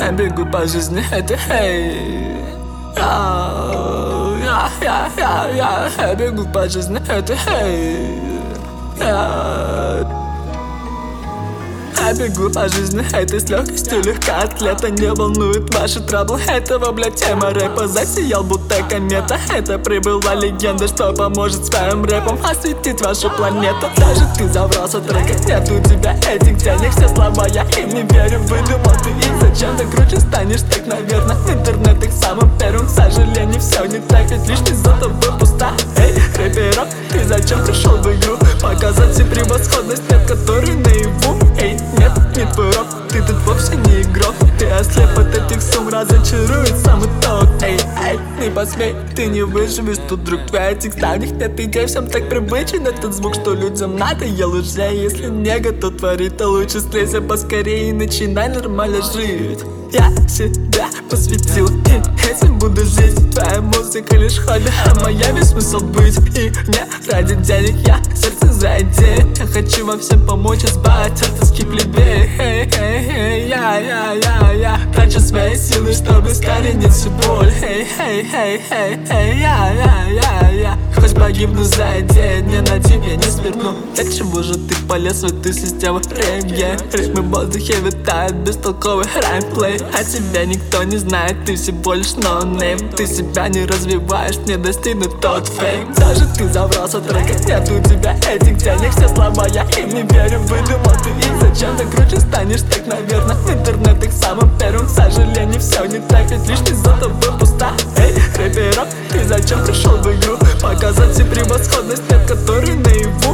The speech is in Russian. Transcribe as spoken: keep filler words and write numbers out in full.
Я бегу по жизни, это эй. Я, я, я, я, я бегу по жизни, это эй. Я бегу по жизни, это с легкостью легка атлета. Не волнует ваши траблы, этого, блядь, тема рэпа. Засиял будто комета, это прибыла легенда, что поможет своим рэпом осветить вашу планету. Даже ты забрался трека, нет у тебя этих денег. Все слова я и не верю, выдумал ты их. Зачем ты круче станешь, так, наверное, интернет их самым первым. К сожалению, все не так, ведь лишь ты зато вы пуста. Эй, рэперок, ты зачем пришел в игру? Показать себе превосходность, нет, который наяву. Эй, нет, не твой рок, ты тут вовсе не игрок. Ты ослеп от этих сумм, разочарует сам итог. Эй, эй, не посмей, ты не выживешь тут, друг. Твоя текста, в них нет идей, всем так привычен этот звук, что людям надоел уже. Если не готов творить, то лучше слезай поскорее и начинай нормально жить. Я себя посвятил, и этим буду жить. Твоя музыка лишь хобби, а моя весь смысл быть. И не ради денег я сердце за идеи. Я хочу вам всем помочь избавить от тоски плебея. Эй, эй, эй, я, я, я, я трачу свои силы, чтобы искоренить всю боль. Эй, эй, эй, эй, эй, я, я, я, я хоть погибну за идею, не на тебе не сверну. Для чего же ты полез в эту систему регги? Ритмы в воздухе витают, бестолковый раймплей. А тебя никто не знает, ты всего лишь ноунейм. Ты себя не развиваешь, не достигнут тот фейм. Даже ты забрался трека, нет у тебя этих денег. Все слова я и не верю, выдумал ты их. Зачем ты круче станешь, так, наверное, интернет их самым первым. К сожалению, все не так, ведь лишь ты зато вы пуста. Эй, рэперок, ты зачем пришел в игру? Показать себе превосходность, нет, который наяву.